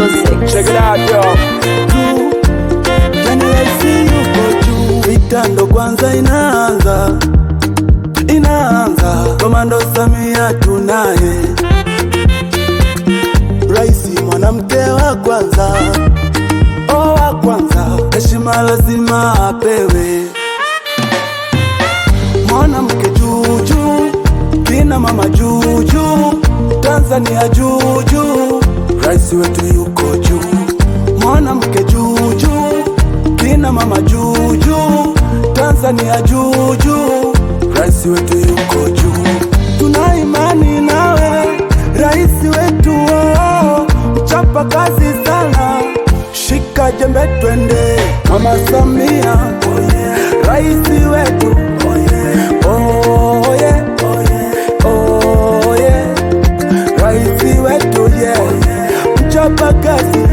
music. Check it out, yo. Yani raisi yuko juu. Vita ndo kwanza inaanza, Komando Samia tunaye, raisi mwanamke wa kwanza, wa kwanza, heshima lazima apewe. Mwanamke juju, kina mama juju, Tanzania juju, raisi wetu yuko juu. Mwanamke juju, kina mama juju, Tanzania juju, raisi wetu yuko juu. Tuna imani nawe, raisi wetu mchapa kazi sana, shika jembe twende, Mama Samia, raisi wetu, raisi wetu, mchapa kazi,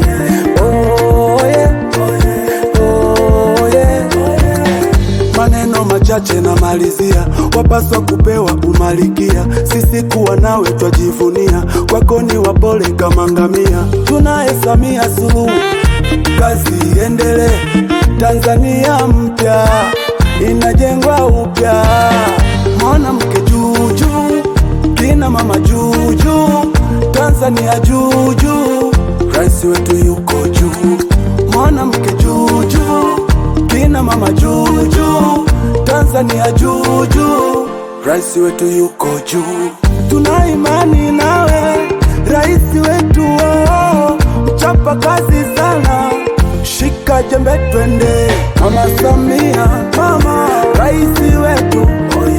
Maneno machache na malizia, wapaswa kupewa umalikia. Sisi kuwa nawe twajivunia, kwako ni wapole kama ngamia. Tunaye Samia Suluhu, kazi iendelee. Tanzania mpya inajengwa upya. Mwanamke juju, kina mama juju, Tanzania juju, raisi wetu yuko juu. Mwanamke juju, kina mama juju, Tanzania juju, raisi wetu yuko juu. Tuna imani nawe, raisi wetu mchapa kazi sana, shika jembe twende, Mama Samia, raisi wetu,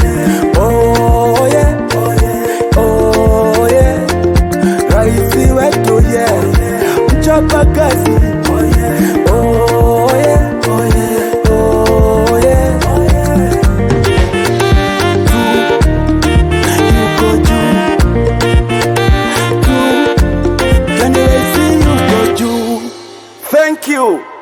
raisi wetu, mchapa kazi, Thank you.